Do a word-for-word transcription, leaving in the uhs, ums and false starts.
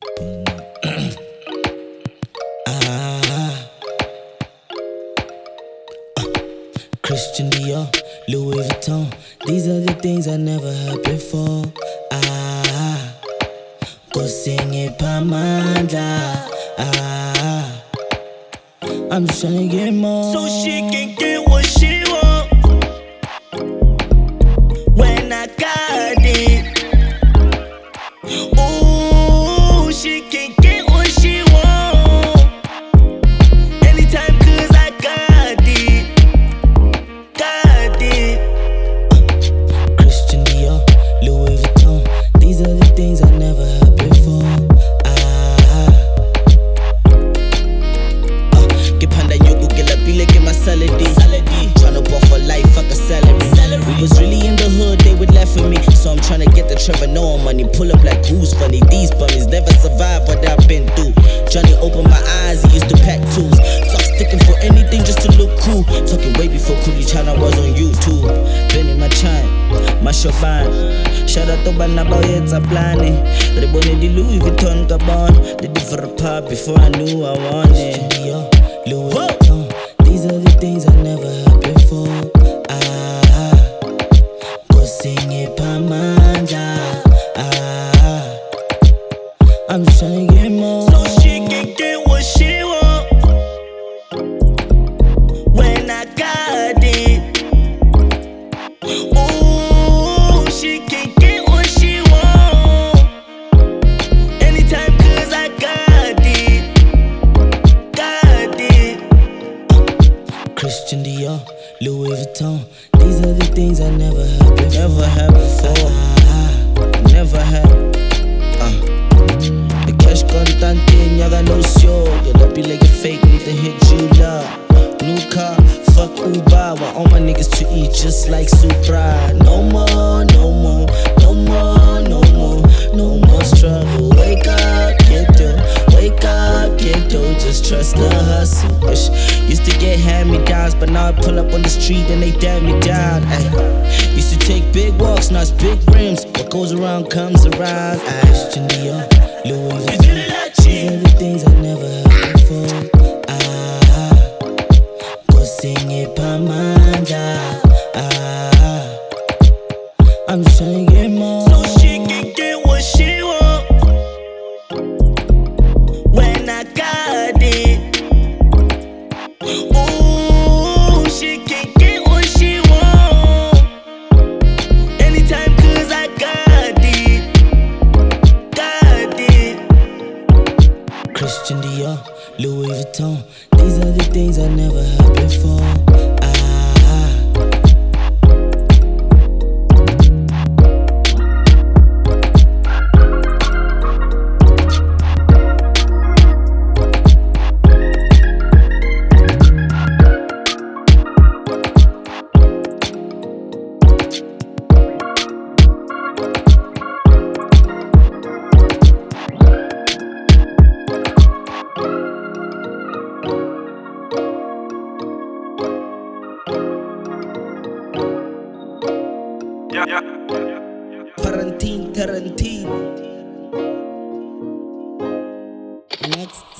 ah, Christian Dior, Louis Vuitton. These are the things I never had before. Ah, kusenge pamandla. Ah, I'm just trying to get more, so she can get what she want. When I got it, ooh, she can get what she want. Anytime, cause I got it, got it. uh, Christian Dior, Louis Vuitton. These are the things I never had before. Ah, uh, get panda nyogo, get la pile, get my salady. Tryna ball for life, fuck a salary. We was really in the hood, they would laugh at me. So I'm tryna get the Trevor Noah money. Pull up like who's funny. These bummies never survive what I've been through. Johnny opened my eyes, he used to pack tools. Stop sticking for anything just to look cool. Talking way before Coolie China was on YouTube. Been in my chime, my shofan. Shout out to Banaba, it's a planning. Rebone di Louis Vuitton Gabon. Did it for a pop before I knew I wanted. Louis Vuitton. These are the things I never had before. Ah, kusenge pamandla. Ah, I'm just tryna get more, So she can get what she want. When I got it, ooh, she can get what she want. Anytime, cause I got it, got it. Christian Dior, Louis Vuitton. These are the things I never had before. Never had before. Ah, never had. Uh. The cash contante, nyaga no show. Get up, be like a fake, need to hit you love. New car, fuck Uber. Want all my niggas to eat just like Supra. No more, no more, no more, no more, no more struggle. Wake up, kiddo. Wake up, kiddo. Just trust the hustle. Ish. Used to get hand-me-downs, but now I pull up on the street and they damn me down. Ay. Used to take big walks, now it's big rims. What goes around comes around. Christian Dior, Louis Vuitton. These are the things I never had before. Ah, kusenge pamandla. Ah, I'm just tryna get more, So she can get what she want. When I got it, ooh, she can get what she want. Anytime, cause I got it, got it. Christian Dior, Louis Vuitton. These are the things I never had before. Ah, Yeah, yeah, yeah. Tarantine, Tarantine. Next.